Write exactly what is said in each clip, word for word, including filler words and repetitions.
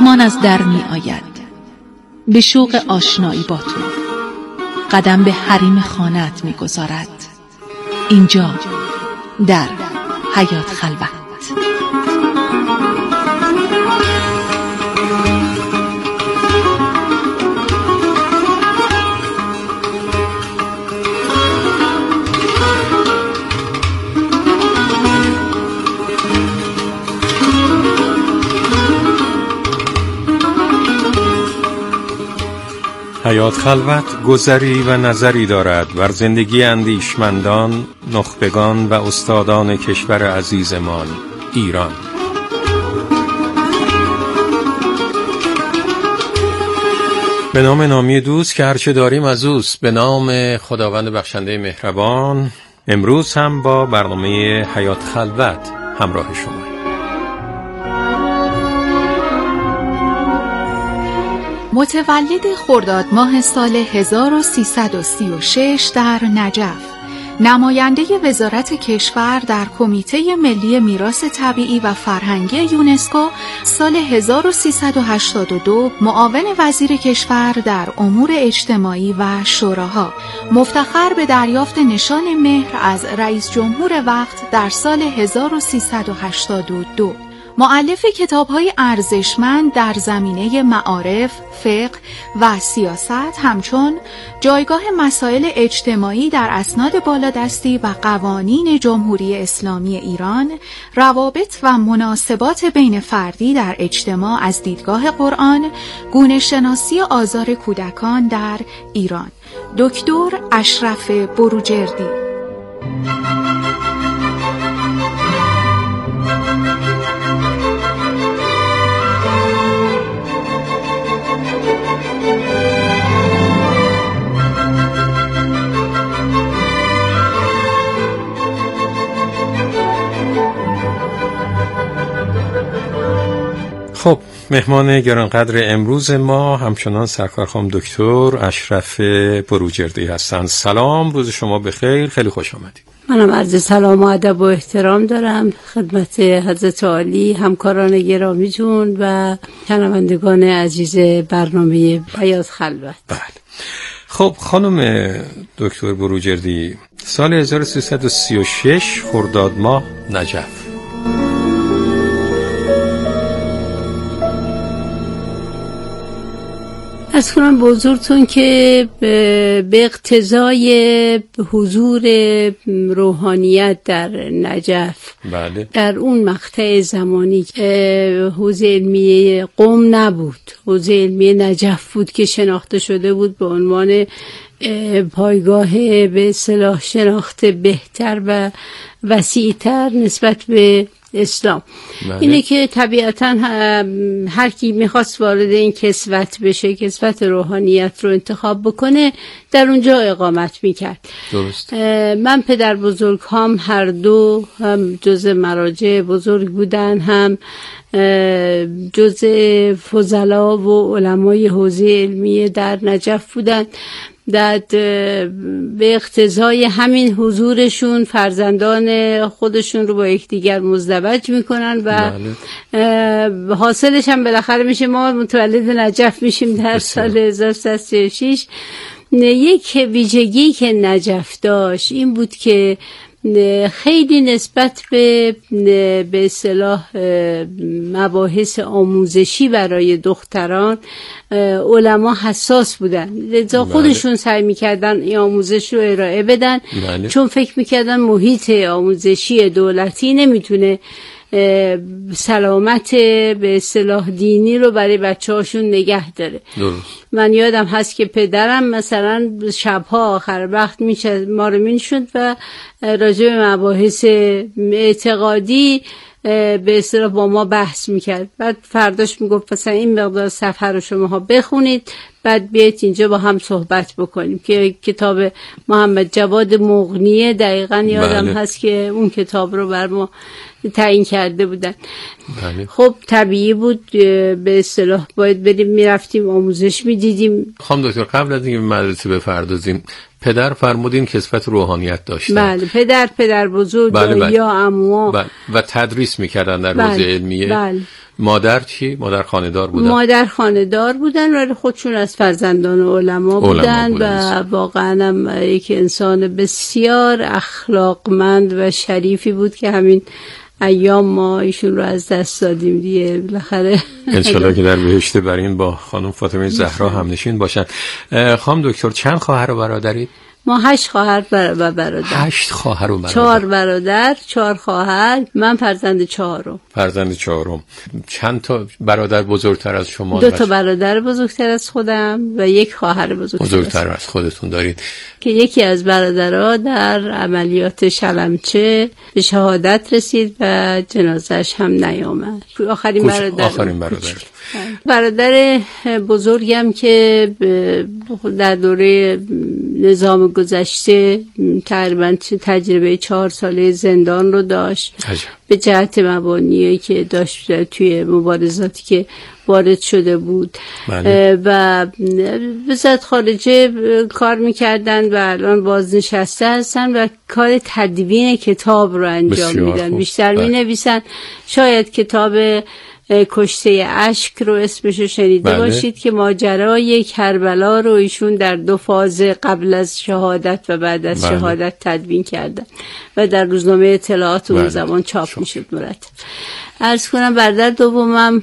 مهمان از در می آید به شوق آشنایی با تو، قدم به حریم خانه‌ات می گذارد. اینجا در حیات خلوت. حیات خلوت گذری و نظری دارد بر زندگی اندیشمندان، نخبگان و استادان کشور عزیزمان ایران. به نام نامی دوست که هرچه داریم از اوست، به نام خداوند بخشنده مهربان. امروز هم با برنامه حیات خلوت همراه شما. متولد خرداد ماه سال هزار و سیصد و سی و شش در نجف، نماینده وزارت کشور در کمیته ملی میراث طبیعی و فرهنگی یونسکو، سال هزار و سیصد و هشتاد و دو معاون وزیر کشور در امور اجتماعی و شوراها، مفتخر به دریافت نشان مهر از رئیس جمهور وقت در سال هزار و سیصد و هشتاد و دو، مؤلف کتاب‌های ارزشمند در زمینه معارف، فقه و سیاست، همچون جایگاه مسائل اجتماعی در اسناد بالادستی و قوانین جمهوری اسلامی ایران، روابط و مناسبات بین فردی در اجتماع از دیدگاه قرآن، گونه شناسی آزار کودکان در ایران، دکتر اشرف بروجردی. خب، مهمان گرانقدر امروز ما همچنان سرکار خانم دکتر اشرف بروجردی هستند. سلام، روز شما بخیر، خیلی خوش آمدید. منم عرض سلام و ادب و احترام دارم خدمت حضرت عالی، همکاران گرامی جون و شنوندگان عزیز برنامه حیات خلوت. بله. خب خانم دکتر بروجردی، سال هزار و سیصد و سی و شش خرداد ماه نجف. از کنم بزرگتون که به اقتضای حضور روحانیت در نجف، بله. در اون مقطع زمانی حوزه علمیه قم نبود، حوزه علمیه نجف بود که شناخته شده بود به عنوان پایگاه به اصطلاح شناخت بهتر و وسیع‌تر نسبت به اسلام. بله. اینه که طبیعتاً هر کی میخواست وارد این کسوت بشه، کسوت روحانیت رو انتخاب بکنه، در اونجا اقامت میکرد. درست. من پدر بزرگ هم هر دو هم جز مراجع بزرگ بودن، هم جز فضلا و علمای حوزه علمیه در نجف بودن. در به اقتضای همین حضورشون فرزندان خودشون رو با یکدیگر مزدوج میکنن و بله. حاصلش هم بالاخره میشه ما متولد نجف میشیم در سال هزار و سیصد و سی و شش. یک ویژگی که نجف داشت این بود که خیلی نسبت به به اصطلاح مباحث آموزشی برای دختران علما حساس بودن، لذا خودشون سعی میکردن این آموزش رو ارائه بدن. بله. چون فکر میکردن محیط آموزشی دولتی نمیتونه سلامت به اصطلاح دینی رو برای بچه هاشون نگه داره. درست. من یادم هست که پدرم مثلا شبها آخر وقت میشه ما رو میشوند و راجع به مباحث اعتقادی به اصطلاح با ما بحث میکرد. بعد فرداش میگفت مثلا این مقدار صفحه رو شماها بخونید، بعد بیایید اینجا با هم صحبت بکنیم، که کتاب محمد جواد مغنیه دقیقاً یادم بله. هست که اون کتاب رو بر ما تعیین کرده بودن. بله. خب طبیعی بود به اصطلاح باید بریم میرفتیم آموزش میدیدیم. خانم دکتر، قبل از اینکه مدرسه بپردازیم، پدر فرمودین کسوت روحانیت داشتن. بله، پدر پدر بزرگ بله بله. یا عموها بله. و تدریس میکردن در حوزه بله. علمیه. بله. مادر چی؟ مادر خانه‌دار بودن؟ مادر خانه‌دار بودن ولی خودشون از فرزندان علما بودن و واقعا هم یک انسان بسیار اخلاقمند و شریفی بود که همین ایام ما ایشون رو از دست دادیم دیگه. بالاخره انشالله که در بهشت برین با خانم فاطمه زهرا هم نشین باشن. خانم دکتر چند خواهر و برادرید؟ ما هشت خواهر و برادر. هشت خواهر و برادر. چهار برادر، چهار خواهر، من فرزند چهارم. فرزند چهارم. چند تا برادر بزرگتر از شما؟ دو تا برادر بزرگتر از خودم و یک خواهر بزرگتر, بزرگتر از خودتون دارید که یکی از برادرها در عملیات شلمچه به شهادت رسید و جنازش هم نیامد. آخرین کش... برادر آخرین برادر برادر بزرگم که در دوره نظام گذشته تقریبا تجربه چهار ساله زندان رو داشت عجب. به جهت مبانی که داشت توی مبارزاتی که وارد شده بود. بله. و وزارت خارجه کار میکردن و الان بازنشسته هستن و کار تدوین کتاب رو انجام میدن. بیشتر می نویسن. شاید کتاب کشته اشک رو اسمشو شنیده بله. باشید که ماجرای کربلا رو ایشون در دو فاز قبل از شهادت و بعد از بله. شهادت تدوین کردن و در روزنامه اطلاعات اون بله. زمان چاپ شو. میشد مرتب. عرض کنم برادر دومم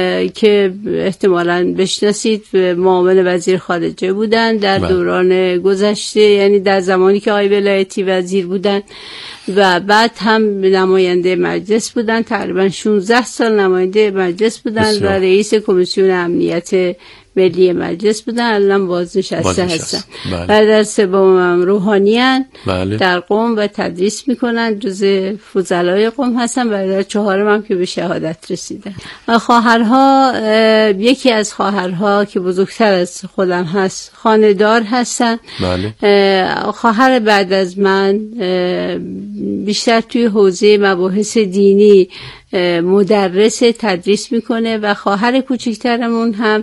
که احتمالاً بشناسید معاون وزیر خارجه بودن در بله. دوران گذشته، یعنی در زمانی که آقای ولایتی وزیر بودن و بعد هم نماینده مجلس بودن. تقریبا شانزده سال نماینده مجلس بودن بسیار. و رئیس کمیسیون امنیت ملی مجلس بودن. الان بازنشسته هستن. بله. بعد از سومم روحانیان بله. در قم و تدریس میکنن، جزء فضلای قم هستن. بعد از چهارم هم که به شهادت رسیدن. خواهرها، یکی از خواهرها که بزرگتر از خودم هست خانه‌دار هستن. بله. خواهر بعد از من بیشتر توی حوزه مباحث دینی مدرس تدریس میکنه و خواهر کوچکترمون هم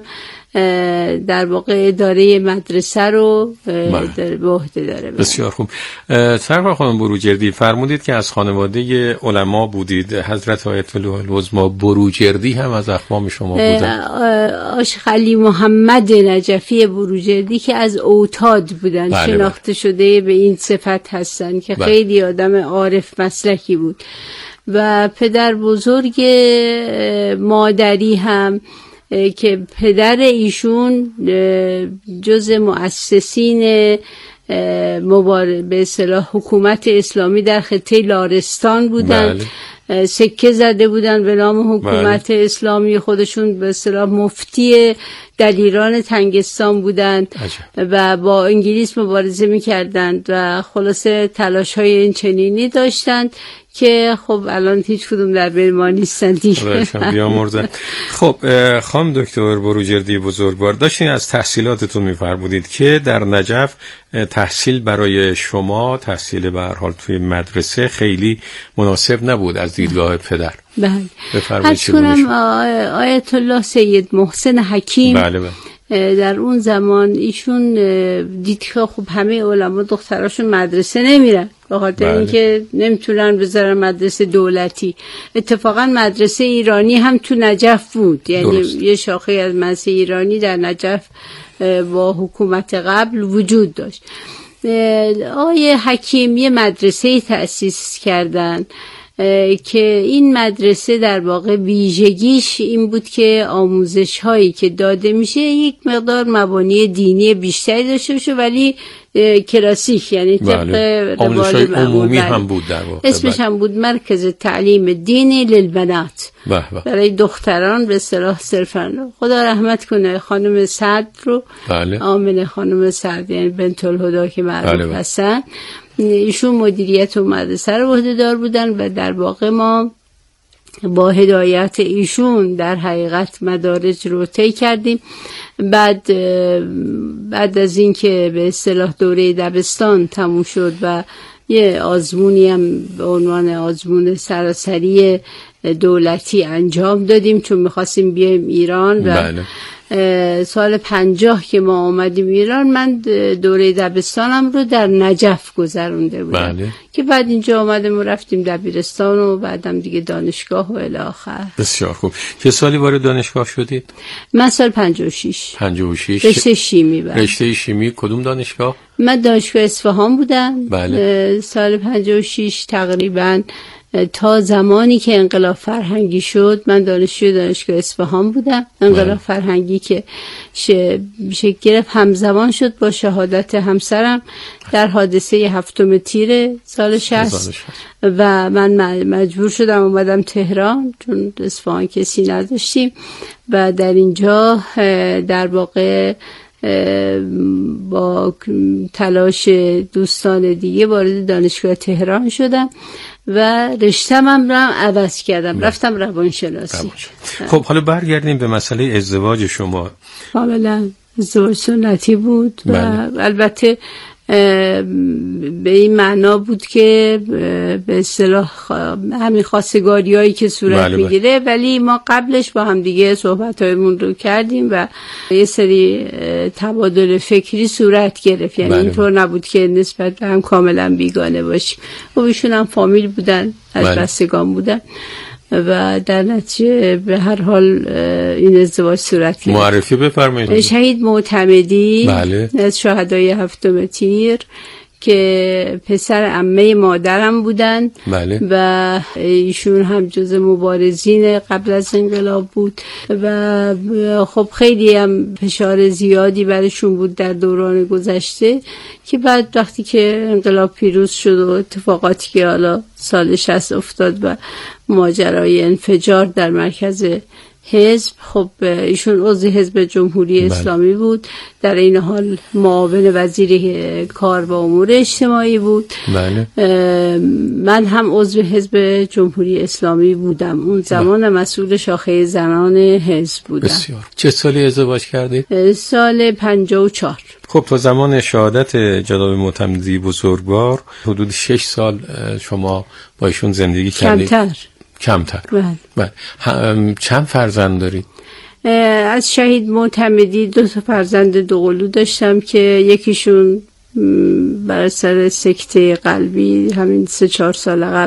در واقع اداره مدرسه رو در به عهده داره. بسیار خوب. سرکار خانم بروجردی فرمودید که از خانواده علما بودید. حضرت آیت الله العظما بروجردی هم از اقوام شما بودن؟ آشق علی محمد نجفی بروجردی که از اوتاد بودن بله شناخته بله. شده به این صفت هستن که بله. خیلی آدم عارف مسلکی بود و پدر بزرگ مادری هم که پدر ایشون جز مؤسسین مبارز به اصطلاح حکومت اسلامی در خطه لارستان بودن. بله. سکه زده بودن به نام حکومت بله. اسلامی. خودشون به اصطلاح مفتی دلیران تنگستان بودند و با انگلیس مبارزه می‌کردند و خلاصه تلاش‌های این چنینی داشتند که خب الان هیچ کدوم در بین ما نیستن دیگه. خب خانم دکتر بروجردی بزرگوار، داشتین از تحصیلاتتون می‌فرمودید که در نجف تحصیل برای شما، تحصیل به هر حال توی مدرسه خیلی مناسب نبود از دیدگاه پدر. بله. بفرمایید. کنم آیت الله سید محسن حکیم بله بله. در اون زمان ایشون دید که خب همه علما دختراشون مدرسه نمیرن به خاطر بله. اینکه نمیتونن بذارن مدرسه دولتی. اتفاقا مدرسه ایرانی هم تو نجف بود، یعنی درست. یه شاخه از مدرسه ایرانی در نجف با حکومت قبل وجود داشت. آقای حکیم یه مدرسه تأسیس کردن که این مدرسه در واقع ویژگیش این بود که آموزش هایی که داده میشه یک مقدار مبانی دینی بیشتری داشته باشه ولی کلاسیک، یعنی طبق آموزش عمومی هم بود در واقع. اسمش هم بود مرکز تعلیم دینی للبنات، برای دختران به اصطلاح صرفا. خدا رحمت کنه خانم سعد رو بله. آمنه خانم سعد یعنی بنت الهدا که معروف بله هستن، ایشون مدیریت و مدرسه رو عهده‌دار بودن و در واقع ما با هدایت ایشون در حقیقت مدارج رو طی کردیم. بعد بعد از اینکه به اصطلاح دوره دبستان تموم شد و یه آزمونی هم به عنوان آزمون سراسری دولتی انجام دادیم چون می‌خواستیم بیایم ایران و بله. سال پنجاه که ما آمدیم ایران، من دوره دبستانم رو در نجف گذرونده بودم. بله. که بعد اینجا آمدیم و رفتیم دبیرستان و بعدم دیگه دانشگاه و الی آخر. بسیار خوب. چه سالی وارد دانشگاه شدید؟ من سال پنجاه و شش. پنجاه و شش. رشته شیمی. بله. رشته شیمی کدوم دانشگاه؟ من دانشگاه اصفهان بودم. بله. سال پنجاه و شش تقریبا تا زمانی که انقلاب فرهنگی شد من دانشجوی دانشگاه اصفهان بودم. انقلاب بله. فرهنگی که شکل گرفت همزمان شد با شهادت همسرم در حادثه هفتم تیر سال شصت و من مجبور شدم اومدم تهران چون اصفهان کسی نداشتیم و در اینجا در واقع با تلاش دوستان دیگه وارد دانشگاه تهران شدم و رشته‌ام هم رو عوض کردم. بله. رفتم روانشناسی. خب حالا برگردیم به مسئله ازدواج شما. کاملا ازدواج سنتی بود. بله. و البته به این معنا بود که به اصطلاح همین خواستگاری هایی که صورت بله میگیره بله. ولی ما قبلش با هم دیگه صحبت هایمون رو کردیم و یه سری تبادل فکری صورت گرفت، یعنی بله. اینطور نبود که نسبت به هم کاملا بیگانه باشیم. و ایشون هم فامیل بودن، از بله. بستگان بودن و در نتیجه به هر حال این ازدواج صورت گرفت. معرفی بفرمایید. شهید معتمدی بله. از شهدای هفتم تیر که پسر عمه مادرم بودن. بله. و ایشون هم جز مبارزین قبل از انقلاب بود و خب خیلی هم فشار زیادی برشون بود در دوران گذشته که بعد وقتی که انقلاب پیروز شد و اتفاقاتی که حالا سال شصت افتاد و ماجرای انفجار در مرکز حزب، خب ایشون عضو حزب جمهوری بله. اسلامی بود، در این حال معاون وزیر کار و امور اجتماعی بود. بله. من هم عضو حزب جمهوری اسلامی بودم، اون زمان بله. مسئول شاخه زنان حزب بودم. بسیار. چه سالی ازدواج کردید؟ سال پنجاه و چهار. خب تا زمان شهادت جناب معتمدی بزرگوار حدود شش سال شما با ایشون زندگی کردید. کمتر کمتر. بله. بله. چند فرزند دارید؟ از شهید معتمدی دو تا فرزند دوقلو داشتم که یکیشون بر اثر سکته قلبی همین سه چهار سال قبل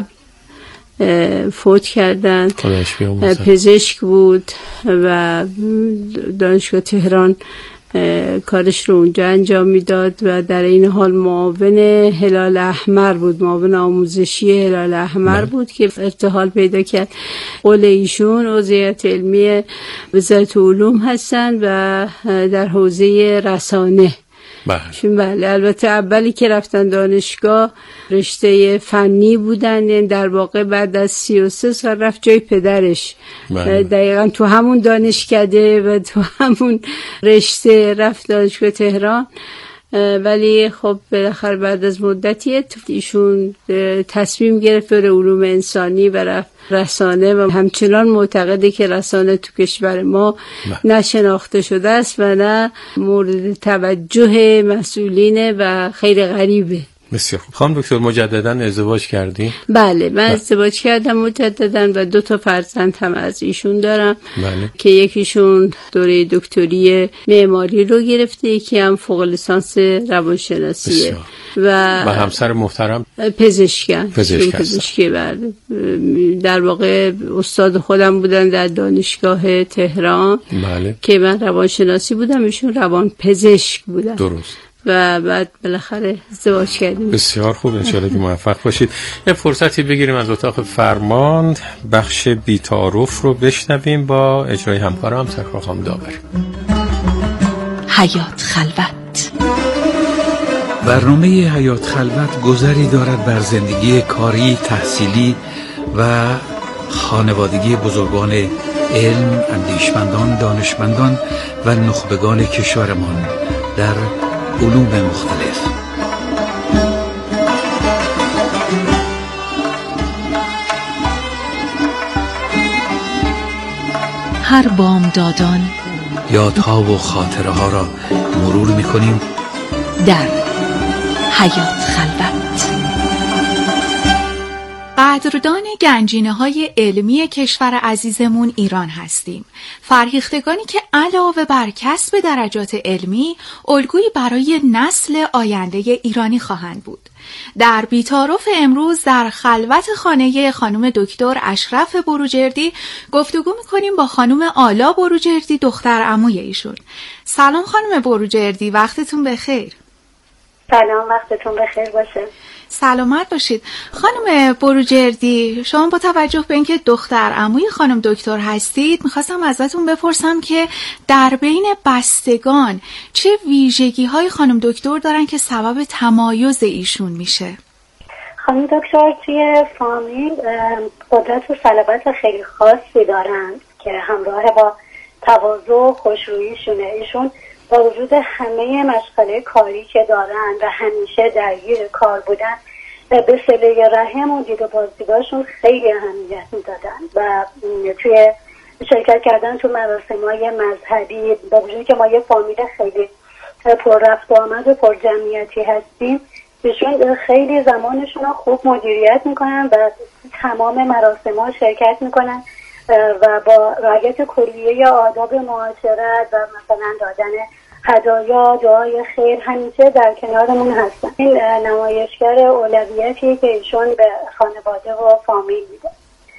فوت کردن. پزشک بود و دانشگاه تهران کارش رو اونجا انجام میداد و در این حال معاون هلال احمر بود، معاون آموزشی هلال احمر بود که ارتحال پیدا کرد. قول ایشون عضویت علمی وزارت علوم هستن و در حوزه رسانه. بله. بله. البته اولی که رفتن دانشگاه رشته فنی بودن، یعنی در واقع بعد از سی و سه سال رفت جای پدرش. بله. دقیقا تو همون دانشکده و تو همون رشته رفت دانشگاه تهران، ولی خب بالاخره بعد از مدتی ایشون تصمیم گرفت بره علوم انسانی و رفت رسانه و همچنان معتقده که رسانه تو کشور ما نه شناخته شده است و نه مورد توجه مسئولینه و خیلی غریبه. بسیار خوب. خانم دکتر مجددا ازدواج کردی؟ بله من ازدواج کردم مجددا و دو تا فرزند هم از ایشون دارم. بله. که یکیشون دوره دکتری معماری رو گرفته، یکی هم فوق لیسانس روانشناسیه. و و همسر محترم پزشکن. پزشک پزشکی بله. در واقع استاد خودم بودن در دانشگاه تهران. بله. که من روانشناسی بودم، ایشون روان پزشک بودن. درست. و بعد بالاخره ازدواج کردیم. بسیار خوب، انشاءالله که موفق باشید. یه فرصتی بگیریم از اتاق فرمان بخش بی‌تعارف رو بشنویم با اجرای همکارم سرکار خانم داوری. حیات خلوت. برنامه حیات خلوت گذری دارد بر زندگی کاری، تحصیلی و خانوادگی بزرگان علم، اندیشمندان، دانشمندان و نخبگان کشورمان در علوم مختلف. هر بامدادان یادها و خاطره ها را مرور می‌کنیم در حیات خلوت. بعد قدردان گنجینه‌های علمی کشور عزیزمون ایران هستیم. فرهیختگانی که علاوه بر کسب درجات علمی، الگویی برای نسل آینده ایرانی خواهند بود. در بی‌تعارف امروز در خلوت خانه خانم دکتر اشرف بروجردی گفتگو می‌کنیم با خانم آلا بروجردی، دختر عموی ایشون. سلام خانم بروجردی، وقتتون بخیر. سلام، وقتتون بخیر باشه. سلامت باشید. خانم بروجردی، شما با توجه به اینکه دختر عموی خانم دکتر هستید، میخواستم ازتون بپرسم که در بین بستگان چه ویژگی های خانم دکتر دارن که سبب تمایز ایشون میشه؟ خانم دکتر توی فامیل قدرت و صلابت خیلی خاصی دارن که همراه با تواضع و خوشروییشونه. ایشون با وجود همه مشغله کاری که دارن و همیشه درگیر کار بودن، به صله رحم و دید و بازدیداشون خیلی اهمیت میدادن و توی شرکت کردن تو مراسم‌های مذهبی، با وجود که ما یه فامیل خیلی پر رفت و آمد و پر جمعیتی هستیم، ایشون خیلی زمانشون رو خوب مدیریت میکنن و تمام مراسم‌ها شرکت میکنن و با رعایت کلیه آداب معاشرت و مثلا دادن هدایا، دعای خیر همیشه در کنارمون هستن. این نمایشگر اولویتی که ایشون به خانواده و فامیل میده.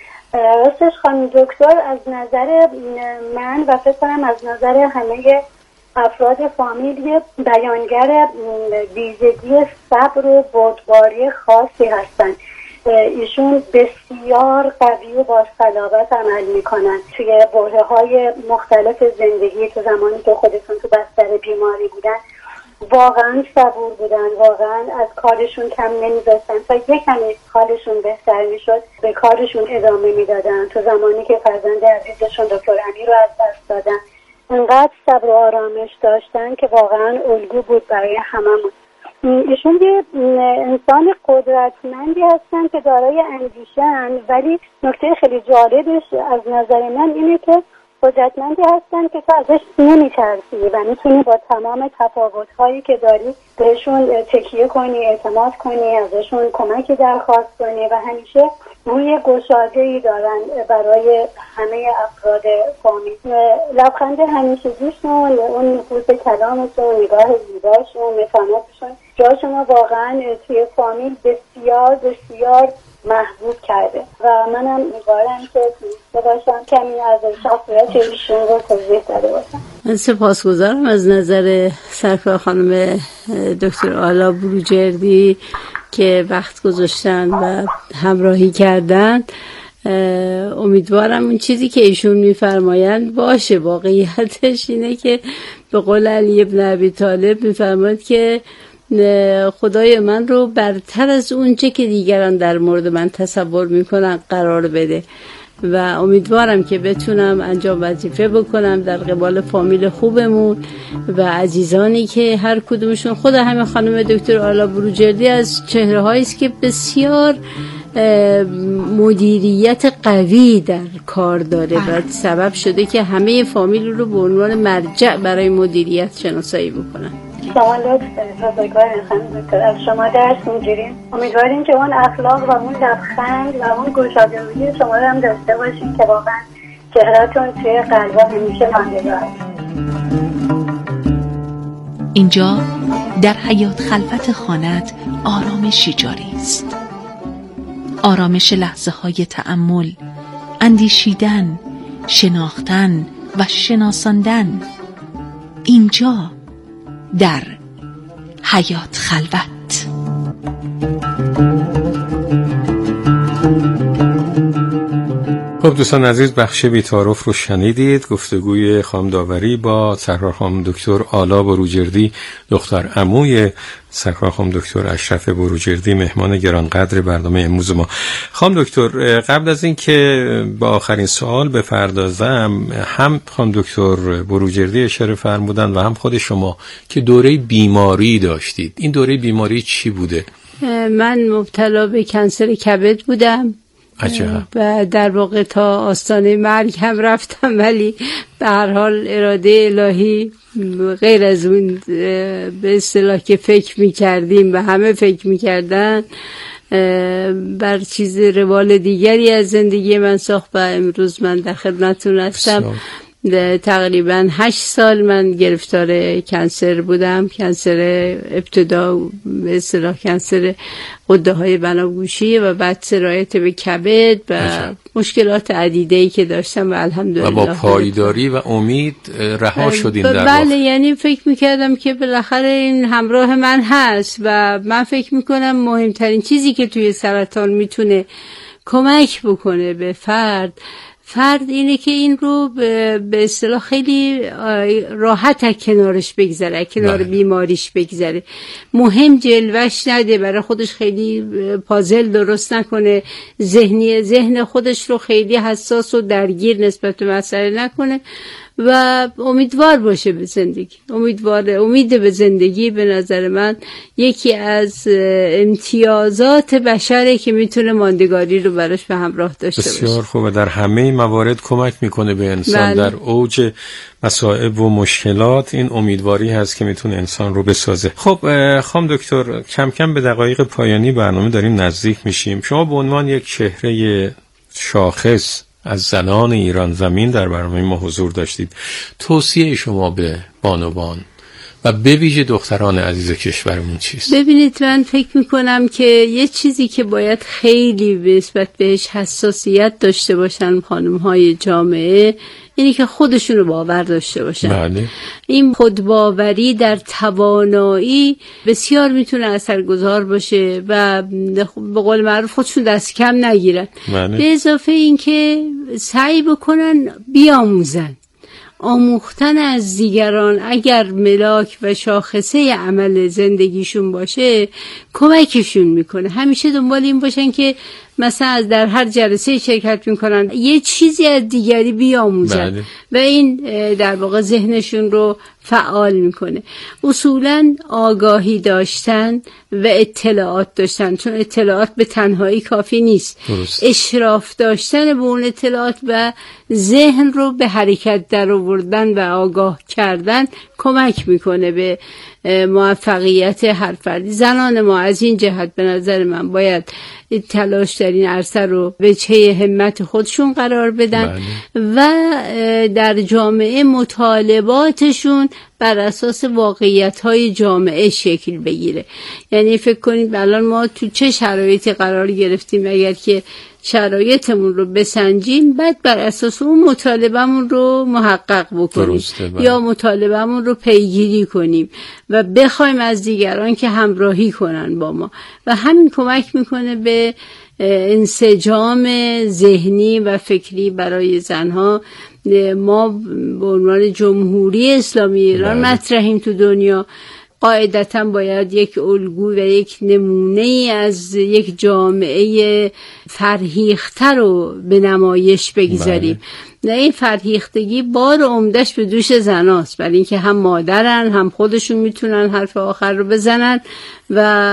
راستش خانم دکتر از نظر من و فکر کنم از نظر همه افراد فامیل یه بیانگر ویژگی صبر و بردباری خاصی هستن. ایشون بسیار قوی و با صلابت عمل میکنن توی برهه‌های مختلف زندگی. تو زمانی که خودشون تو بستر بیماری بودن واقعا صبور بودن، واقعا از کارشون کم نمیذاشتن تا یک کمی حالشون بهتر میشد به کارشون ادامه میدادن. تو زمانی که فرزند عزیزشون دکتر امیر رو از دست دادن انقدر صبر و آرامش داشتن که واقعا الگو بود برای هممون. ایشون یه انسان قدرتمندی هستن که دارای اندیشه‌اند، ولی نکته خیلی جالبش از نظر من اینه که قدرتمندی هستن که تو ازش نمی‌ترسی و میتونی با تمام تفاوت‌هایی که داری بهشون تکیه کنی، اعتماد کنی، ازشون کمکی درخواست کنی و همیشه روی گشاده‌ای دارن برای همه افراد فامیل. لبخند همیشگیشون، اون نفوذ کلامشون، نگاه زیباشون، متانتشون جاشون واقعا توی فامیل بسیار بسیار محبوب کرده و منم امیدوارم که تونسته باشم کمی از شخصیت ایشون رو توضیح داده باشم. من سپاسگزارم از نظر سرکار خانم دکتر آلا بروجردی که وقت گذاشتن و همراهی کردن. امیدوارم اون چیزی که ایشون میفرمایند باشه. واقعیتش اینه که به قول علی ابن ابی طالب میفرماید که خدای من رو برتر از اون چه که دیگران در مورد من تصور میکنن قرار بده و امیدوارم که بتونم انجام وظیفه بکنم در قبال فامیل خوبمون و عزیزانی که هر کدومشون، خود همه خانم دکتر آلا بروجردی از چهره هایی است که بسیار مدیریت قوی در کار داره و سبب شده که همه فامیل رو به عنوان مرجع برای مدیریت شناسایی بکنن. شما لطف بزرگوار خانم دکتر، از شما درس میگیریم. امیدواریم که اون اخلاق و اون لبخند و اون گشاده‌رویی شما رو هم داشته باشیم که واقعا چهره‌تون توی قلب‌ها همیشه ماندگار. اینجا در حیات خلوت خانت آرامشی جاری است. آرامش لحظه های تأمل، اندیشیدن، شناختن و شناساندن. اینجا در حیات خلوت. خب دوستان عزیز، بخش بی‌تعارف رو شنیدید. گفتگوی خانم داوری با سرکار خانم دکتر آلا بروجردی، دختر عموی سرکار خانم دکتر اشرف بروجردی، مهمان گرانقدر برنامه امروز ما. خانم دکتر، قبل از این که با آخرین سوال بپردازم، هم خانم دکتر بروجردی اشاره فرمودن و هم خود شما که دوره بیماری داشتید. این دوره بیماری چی بوده؟ من مبتلا به کنسر کبد بودم. عجب. و در واقع تا آستانه مرگ هم رفتم، ولی به هر حال اراده الهی غیر از اون به اصطلاح که فکر می‌کردیم و همه فکر می‌کردن بر چیز روال دیگری از زندگی من ساخت و امروز من در خدمتتون هستم. تقریبا هشت سال من گرفتار کنسر بودم، کنسر ابتدا به اصطلاح کنسر غده های بناگوشی و بعد سرایت به کبد و بشه. مشکلات عدیده‌ای که داشتم و الحمدلله و با پایداری و امید رها شدین در واقع. بله، یعنی فکر میکردم که بالاخره این همراه من هست و من فکر میکنم مهمترین چیزی که توی سرطان میتونه کمک بکنه به فرد فرد اینه که این رو به اصطلاح خیلی راحت کنارش بگذره، کنار بیماریش بگذره. مهم جلوش نده، برای خودش خیلی پازل درست نکنه، ذهنی ذهن خودش رو خیلی حساس و درگیر نسبت به مسئله نکنه و امیدوار باشه به زندگی. امیدوار امید به زندگی به نظر من یکی از امتیازات بشره که میتونه ماندگاری رو براش به همراه داشته باشه. بسیار خوبه، در همه موارد کمک میکنه به انسان. بله. در اوج مصائب و مشکلات این امیدواری هست که میتونه انسان رو بسازه. خب خانم دکتر، کم کم به دقایق پایانی برنامه داریم نزدیک میشیم. شما به عنوان یک چهره شاخص از زنان ایران زمین در برنامه ما حضور داشتید. توصیه شما به بانوان و به ویژه دختران عزیز کشورمون چیست؟ ببینید، من فکر میکنم که یه چیزی که باید خیلی نسبت بهش حساسیت داشته باشن خانم‌های جامعه اینی که خودشونو باور داشته باشن. بله. این خودباوری در توانایی بسیار میتونه اثرگذار باشه و به قول معروف خودشون دست کم نگیرن. بله. به اضافه این که سعی بکنن بیاموزن. آموختن از دیگران اگر ملاک و شاخصه عمل زندگیشون باشه کمکشون میکنه. همیشه دنبال این باشن که مثلا از در هر جلسه شرکت میکنن یه چیزی از دیگری بیاموزن. بله. و این در واقع ذهنشون رو فعال میکنه. اصولاً آگاهی داشتن و اطلاعات داشتن، چون اطلاعات به تنهایی کافی نیست. درست. اشراف داشتن به اون اطلاعات و ذهن رو به حرکت در آوردن و آگاه کردن کمک میکنه به موفقیت هر فردی. زنان ما از این جهت به نظر من باید تلاش در این عرصه رو به چه همت خودشون قرار بدن. بله. و در جامعه مطالباتشون بر اساس واقعیت‌های جامعه شکل بگیره. یعنی فکر کنید الان ما تو چه شرایطی قرار گرفتیم، اگر که شرایطمون رو بسنجیم بعد بر اساس اون مطالبه‌مون رو محقق بکنیم یا مطالبه‌مون رو پیگیری کنیم و بخوایم از دیگران که همراهی کنن با ما و همین کمک میکنه به انسجام ذهنی و فکری برای زنها. ما به عنوان جمهوری اسلامی ایران مطرحیم تو دنیا، قاعدتاً باید یک الگو و یک نمونه از یک جامعه فرهیخته رو به نمایش بگذاریم. نه این فرهیختگی بار عمدش به دوش زناست، ولی اینکه هم مادرن هم خودشون میتونن حرف آخر رو بزنن و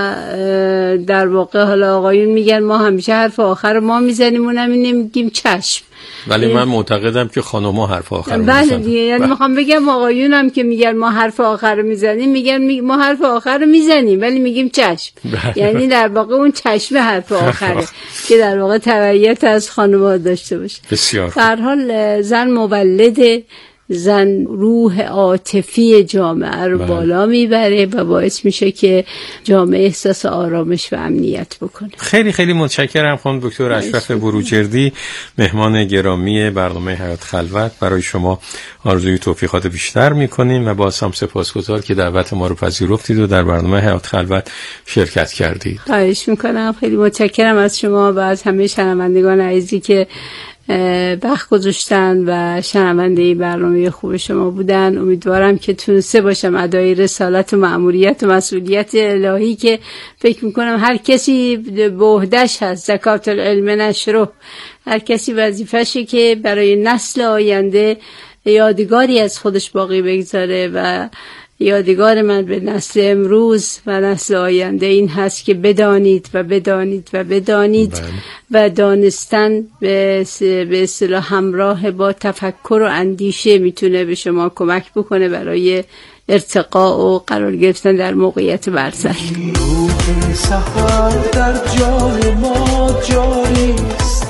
در واقع حالا آقایون میگن ما همیشه حرف آخر رو ما میزنیم، اونم نمیگیم چشم. ولی من معتقدم که خانم‌ها حرف آخر رو میزنن. بله دیگه، یعنی میخوام بگم آقایونم که میگن ما حرف آخر رو میزنیم میگن ما حرف آخر رو میزنیم ولی میگیم چشم. یعنی در واقع اون چشم حرف آخره که در واقع تبعیت از خانم‌ها داشته باشه. بسیار. به هر حال زن مولد، زن روح عاطفی جامعه رو بله. بالا میبره و باعث میشه که جامعه احساس آرامش و امنیت بکنه. خیلی خیلی متشکرم خانم دکتر اشرف بروجردی، مهمان گرامی برنامه حیات خلوت. برای شما آرزوی توفیقات بیشتر میکنیم و باز هم سپاسگزار که دعوت ما رو پذیرفتید و در برنامه حیات خلوت شرکت کردید. خواهش میکنم، خیلی متشکرم از شما و از همه شنوندگان عزیزی که وقت گذاشتن و شنونده برنامه خوب شما بودن. امیدوارم که تونسته باشم ادای رسالت و مأموریت و مسئولیت الهی که فکر میکنم هر کسی به عهده‌اش هست، زکات العلم نشره، هر کسی وظیفه‌شه که برای نسل آینده یادگاری از خودش باقی بگذاره و یادگار من به نسل امروز و نسل آینده این هست که بدانید و بدانید و بدانید بله. و دانستن به به اصطلاح همراه با تفکر و اندیشه میتونه به شما کمک بکنه برای ارتقا و قرار گرفتن در موقعیت برتر. روح سحر در جان ما جاری است،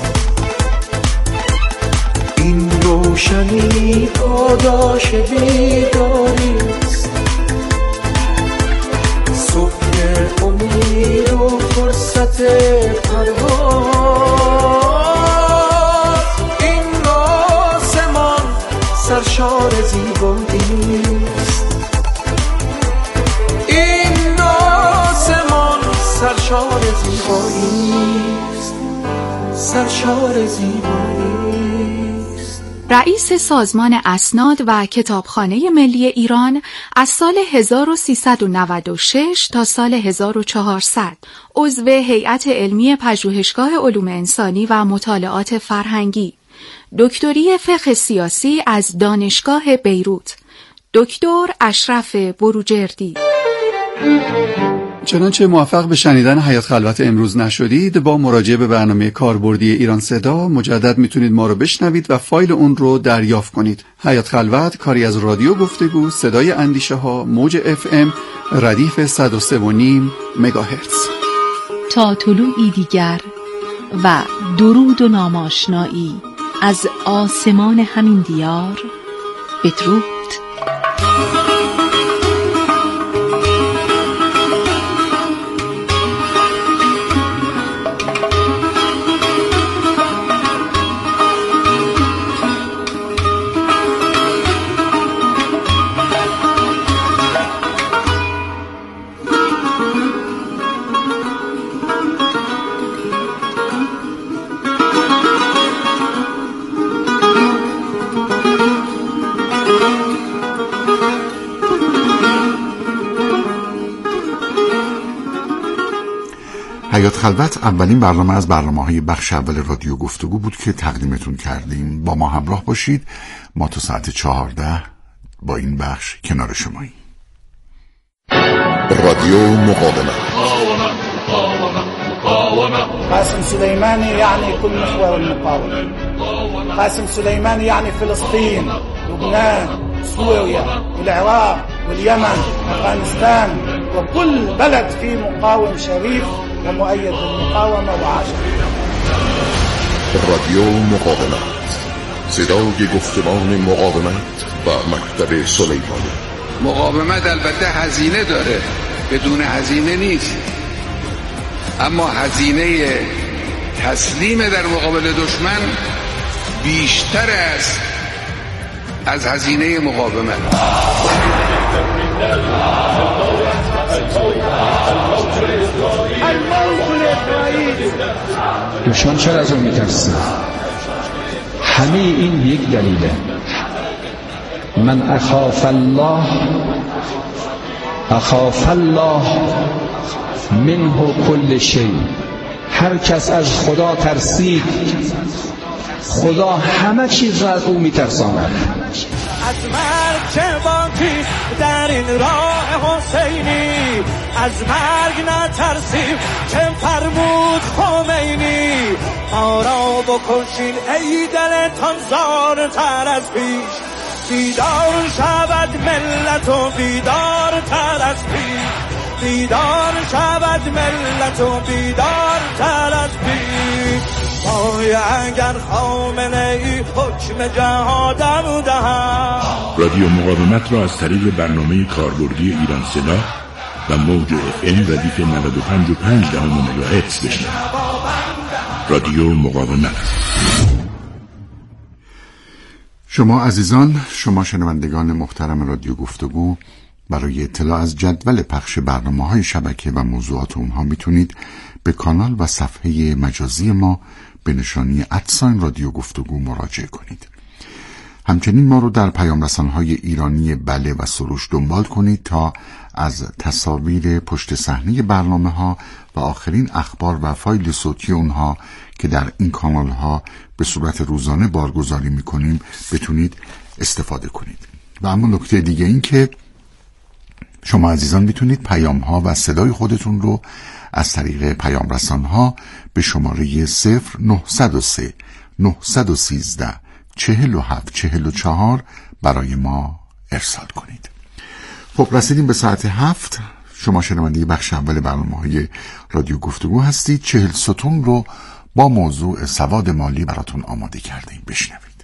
این روشنی پاداش بیداری است، صبح امید و فرصت پرواز، این آسمان سرشار زیبایی است، این آسمان سرشار زیبایی است، سرشار زیبایی. رئیس سازمان اسناد و کتابخانه ملی ایران از سال هزار و سیصد و نود و شش تا سال هزار و چهارصد عضو هیئت علمی پژوهشگاه علوم انسانی و مطالعات فرهنگی، دکتری فقه سیاسی از دانشگاه بیروت، دکتر اشرف بروجردی. چنانچه موفق به شنیدن حیات خلوت امروز نشدید، با مراجعه به برنامه کاربردی ایران صدا مجدد میتونید ما رو بشنوید و فایل اون رو دریافت کنید. حیات خلوت کاری از رادیو گفتگو صدای اندیشه ها، موج اف ام، ردیف صد و سه و نیم مگاهرتز. تا طلوعی دیگر و درود و ناماشنایی از آسمان همین دیار، بدرود. حیات خلوت اولین برنامه از برنامه‌های بخش اول رادیو گفتگو بود که تقدیمتون کردیم. با ما همراه باشید. ما تا ساعت چهارده با این بخش کنار شماییم. رادیو مقاومت. قاسم سليماني يعني كل محور المقاومة. قاسم سليماني يعني فلسطين، لبنان، سوريا، العراق واليمن، أفغانستان، وكل بلد فيه مقاوم شريف ومؤيد بالمقاومة وعاشق. رادیو مقاومت، صدای گفتمان مقاومت و مکتب سلیمانی. مقاومت البته هزینه داره، بدون هزینه نیست، اما هزینه تسلیم در مقابل دشمن بیشتر است از هزینه مقاومت. دشمن چرا از اون میترسه؟ همه این یک دلیله. من اخاف الله اخاف الله منه کل شی. هر کس از خدا ترسید، خدا همه چیز را از او میترساند. از مرگ چه باکی در این راه حسینی، از مرگ نترسیم چه فرمود خمینی. ما را بکشین ای دلتان زارتر از پیش، بیدار شود ملت و بیدار تر از پیش، بیدار شود ملت و بیدار تر از پیش. وای اگر خامنه ای حکم جهادم دهد. رادیو مقاومت را از طریق برنامه کاربردی ایران صدا و موج اف ام ردیف نود و پنج و پنج دهم مگاهرتز بشنوید. رادیو مقاومت. شما عزیزان، شما شنوندگان محترم رادیو گفتگو، برای اطلاع از جدول پخش برنامه‌های شبکه و موضوعات اونها میتونید به کانال و صفحه مجازی ما به نشانی ادساین رادیو گفتگو مراجعه کنید. همچنین ما رو در پیام رسان‌های ایرانی بله و سروش دنبال کنید تا از تصاویر پشت صحنه برنامه‌ها و آخرین اخبار و فایل صوتی اونها که در این کانال‌ها به صورت روزانه بارگذاری می‌کنیم بتونید استفاده کنید. و اما نکته دیگه این که شما عزیزان میتونید پیام ها و صدای خودتون رو از طریق پیام رسان ها به شماره صفر نهصد و سه نهصد و سیزده چهل و هفت چهل و چهار برای ما ارسال کنید. خب رسیدیم به ساعت هفت. شما شنونده بخش اول برنامه‌های رادیو گفتگو هستید. چهل ستون رو با موضوع سواد مالی براتون آماده کردیم. بشنوید.